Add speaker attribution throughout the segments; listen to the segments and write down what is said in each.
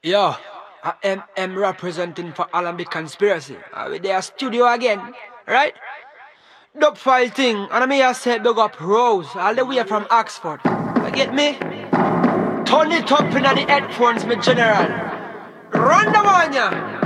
Speaker 1: Yo, I am representing for Alambic Conspiracy. We there studio again, right? Dub file thing, and me I said big up Rose, all the way from Oxford. You get me? Turn it up in the headphones, my general. Run the one,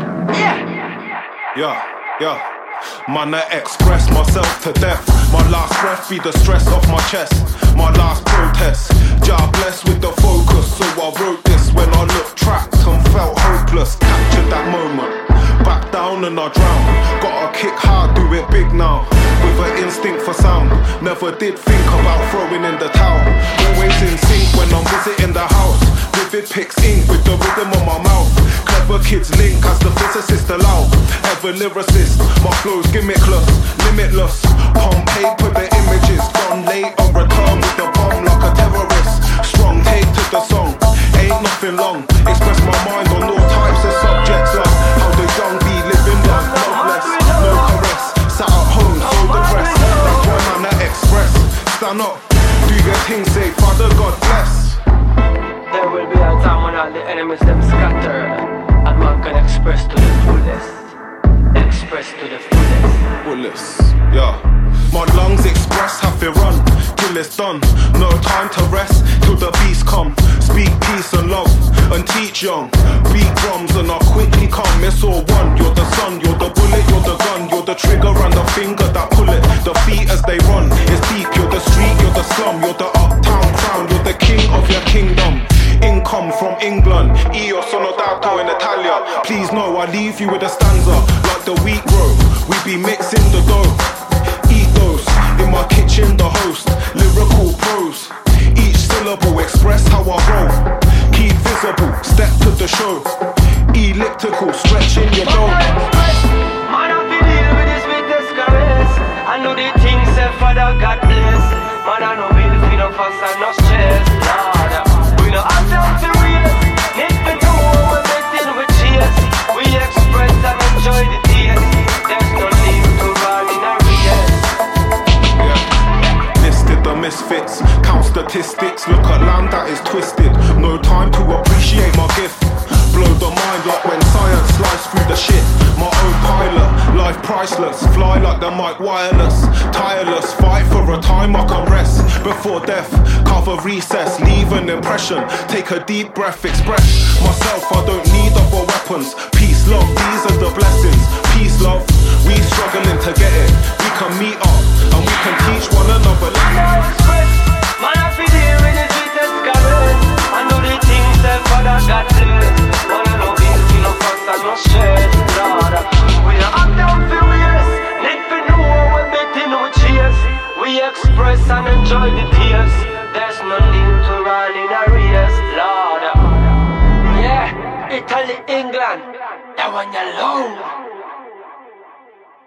Speaker 2: Yeah. Man, I express myself to death. My last breath be the stress off my chest. My last protest, God bless with the focus. So I wrote this when I looked trapped and felt hopeless. Captured that moment, back down and I drown. Gotta kick hard, do it big now. With an instinct for sound. Never did think about throwing in the towel. Always in sync when I'm visiting the house. Vivid pics ink with the rhythm on my mouth. Clever kids link as the physicist allow. Ever lyricist, my flow's gimmickless, limitless. Palm paper, the images gone late on return with the bomb like a terrorist. Strong take to the song, ain't nothing long. Express my mind on all types of subjects like how the young be living life, loveless, no caress. Sat at home, so the rest. That's why man I express. Stand up, do your thing, say Father God bless.
Speaker 1: There will be a time when all the enemies them scattered, and man can express to the fullest. Express to the fullest.
Speaker 2: Yeah. My lungs express, have to run till it's done. No time to rest till the beast come. Speak peace and love and teach young. Beat drums and I'll quickly come. It's all one. You're the sun, you're the bullet, you're the gun, you're the trigger and the finger that pull it. The feet as they run. It's deep. You're the street, you're the slum, you're the uptown crown, you're the king of your kingdom. Income from England, io sono dato in Italia. Please know I leave you with a stanza like the wheat row. We be mixing the dough. Eat those in my kitchen, the host. Lyrical prose. Each syllable express how I roll. Keep visible, step to the show. Elliptical, stretching your dome.
Speaker 1: Man, I feel deal with this sweetest caress. I know the things that Father God bless. Man, I know we'll feel no fuss and no stress. Lord, we don't have time to real. If we do what we're betting with cheers, we express and enjoy the tears. There's no need to run in a real.
Speaker 2: Yeah. Listed the misfits, count statistics. Look at land that is twisted. No time to appreciate my gift. Blow the mind like when science slides through the shit. My own pilot, life priceless. Fly like the mic wireless. Tireless, fight for a time I can rest. Before death, cover recess, leave an impression. Take a deep breath, express myself, I don't need other weapons. Peace, love, these are the blessings. Peace, love, we struggling to get it. We can meet up, and we can teach one another.
Speaker 1: Man, I feel here with the sweetest caress. I know the things that Father God bless. Man, I know we'll feel no fuss and no stress. Lord, we don't have time for years. Need to know what we're betting with cheers. We express and enjoy the tears. There's no need to run in a race, Lord. Yeah, Italy, England, that one alone.